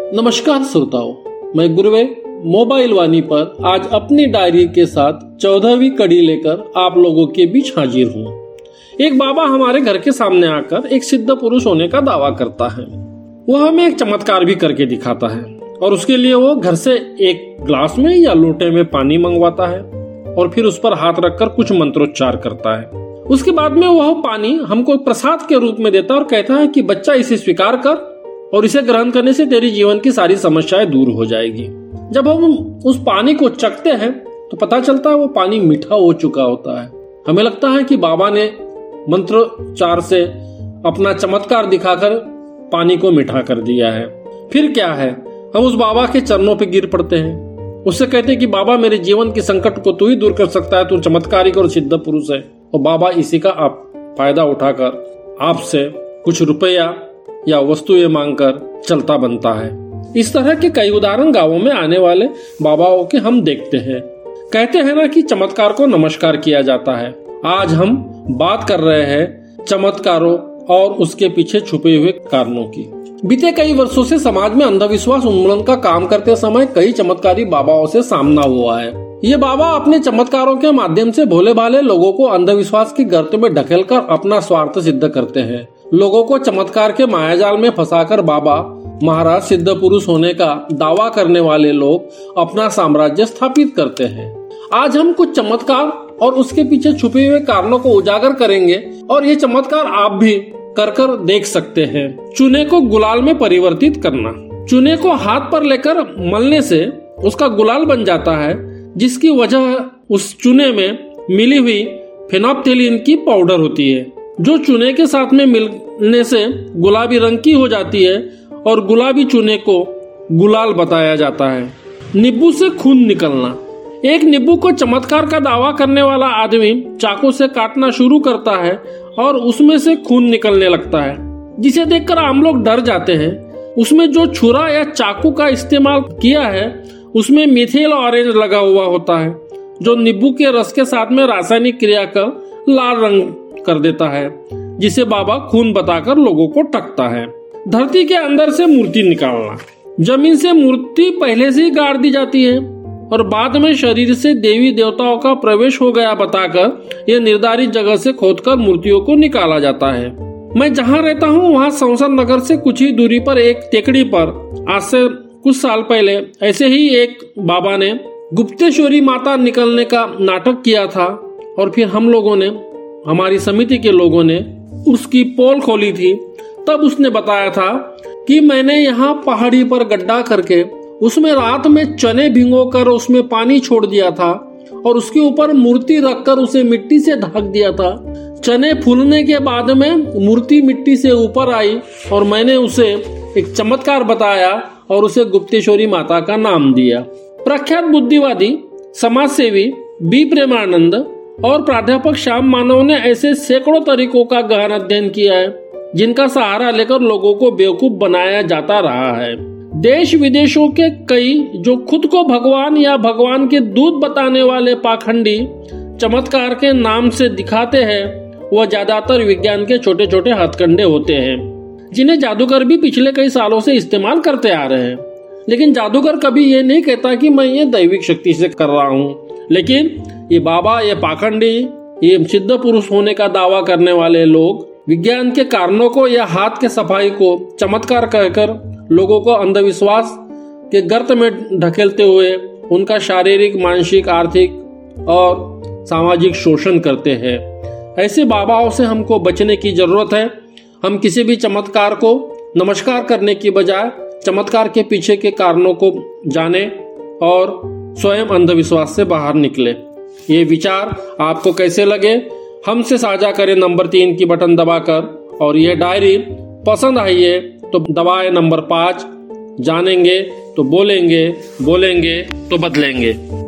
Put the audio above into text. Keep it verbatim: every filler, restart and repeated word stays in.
नमस्कार श्रोताओं, मैं गुरुवे मोबाइल वाणी पर आज अपनी डायरी के साथ चौदहवीं कड़ी लेकर आप लोगों के बीच हाजिर हूँ। एक बाबा हमारे घर के सामने आकर एक सिद्ध पुरुष होने का दावा करता है। वह हमें एक चमत्कार भी करके दिखाता है और उसके लिए वो घर से एक ग्लास में या लोटे में पानी मंगवाता है और फिर उस पर हाथ रखकर कुछ मंत्रोच्चार करता है। उसके बाद में वह पानी हमको प्रसाद के रूप में देता है और कहता है कि बच्चा इसे स्वीकार कर और इसे ग्रहण करने से तेरी जीवन की सारी समस्याएं दूर हो जाएगी। जब हम उस पानी को चखते हैं तो पता चलता है वो पानी मीठा हो चुका होता है। हमें लगता है कि बाबा ने मंत्रोच्चार से अपना चमत्कार दिखाकर पानी को मीठा कर दिया है। फिर क्या है, हम उस बाबा के चरणों पे गिर पड़ते हैं, उससे कहते हैं कि बाबा मेरे जीवन के संकट को तू ही दूर कर सकता है, तू चमत्कारिक और सिद्ध पुरुष है। और बाबा इसी का आप फायदा उठाकर आपसे कुछ रुपया या वस्तुएं मांगकर चलता बनता है। इस तरह के कई उदाहरण गांवों में आने वाले बाबाओं के हम देखते हैं। कहते हैं ना कि चमत्कार को नमस्कार किया जाता है। आज हम बात कर रहे हैं चमत्कारों और उसके पीछे छुपे हुए कारणों की। बीते कई वर्षों से समाज में अंधविश्वास उन्मूलन का काम करते समय कई चमत्कारी बाबाओं से सामना हुआ है। ये बाबा अपने चमत्कारों के माध्यम से भोले भाले लोगों को अंधविश्वास की गर्त में ढकेलकर अपना स्वार्थ सिद्ध करते हैं। लोगों को चमत्कार के मायाजाल में फंसाकर बाबा महाराज सिद्ध पुरुष होने का दावा करने वाले लोग अपना साम्राज्य स्थापित करते हैं। आज हम कुछ चमत्कार और उसके पीछे छुपे हुए कारणों को उजागर करेंगे और ये चमत्कार आप भी कर कर देख सकते हैं। चूने को गुलाल में परिवर्तित करना। चूने को हाथ पर लेकर मलने से उसका गुलाल बन जाता है, जिसकी वजह उस चूने में मिली हुई फेनोल्फ्थेलिन की पाउडर होती है, जो चूने के साथ में मिलने से गुलाबी रंग की हो जाती है और गुलाबी चूने को गुलाल बताया जाता है। नींबू से खून निकलना। एक नींबू को चमत्कार का दावा करने वाला आदमी चाकू से काटना शुरू करता है और उसमें से खून निकलने लगता है, जिसे देखकर आम लोग डर जाते हैं। उसमें जो छुरा या चाकू का इस्तेमाल किया है उसमें मिथाइल ऑरेंज लगा हुआ होता है, जो नींबू के रस के साथ में रासायनिक क्रिया कर लाल रंग कर देता है, जिसे बाबा खून बताकर लोगों को ठगता है। धरती के अंदर से मूर्ति निकालना। जमीन से मूर्ति पहले से ही गाड़ दी जाती है और बाद में शरीर से देवी देवताओं का प्रवेश हो गया बताकर यह निर्धारित जगह से खोदकर मूर्तियों को निकाला जाता है। मैं जहाँ रहता हूँ वहाँ संसद नगर से कुछ ही दूरी पर एक टेकड़ी पर आज से कुछ साल पहले ऐसे ही एक बाबा ने गुप्तेश्वरी माता निकलने का नाटक किया था और फिर हम लोगों ने, हमारी समिति के लोगों ने उसकी पोल खोली थी। तब उसने बताया था कि मैंने यहाँ पहाड़ी पर गड्ढा करके उसमें रात में चने भिगोकर उसमें पानी छोड़ दिया था और उसके ऊपर मूर्ति रखकर उसे मिट्टी से ढक दिया था। चने फूलने के बाद में मूर्ति मिट्टी से ऊपर आई और मैंने उसे एक चमत्कार बताया और उसे गुप्तेश्वरी माता का नाम दिया। प्रख्यात बुद्धिवादी समाज सेवी बी प्रेमानंद और प्राध्यापक श्याम मानव ने ऐसे सैकड़ों तरीकों का गहन अध्ययन किया है, जिनका सहारा लेकर लोगों को बेवकूफ बनाया जाता रहा है। देश विदेशों के कई जो खुद को भगवान या भगवान के दूत बताने वाले पाखंडी चमत्कार के नाम से दिखाते हैं, वह ज्यादातर विज्ञान के छोटे छोटे हथकंडे होते हैं, जिन्हें जादूगर भी पिछले कई सालों से इस्तेमाल करते आ रहे हैं। लेकिन जादूगर कभी ये नहीं कहता कि मैं ये दैविक शक्ति से कर रहा हूँ। लेकिन ये बाबा, ये पाखंडी, ये सिद्ध पुरुष होने का दावा करने वाले लोग विज्ञान के कारणों को या हाथ के सफाई को चमत्कार कहकर लोगों को अंधविश्वास के गर्त में ढकेलते हुए उनका शारीरिक, मानसिक, आर्थिक और सामाजिक शोषण करते हैं। ऐसे बाबाओं से हमको बचने की जरूरत है। हम किसी भी चमत्कार को नमस्कार करने की बजाय चमत्कार के पीछे के कारणों को जाने और स्वयं अंधविश्वास से बाहर निकले। ये विचार आपको कैसे लगे हमसे साझा करें नंबर तीन की बटन दबाकर। और ये डायरी पसंद आई है तो दबाए नंबर पाँच। जानेंगे तो बोलेंगे, बोलेंगे तो बदलेंगे।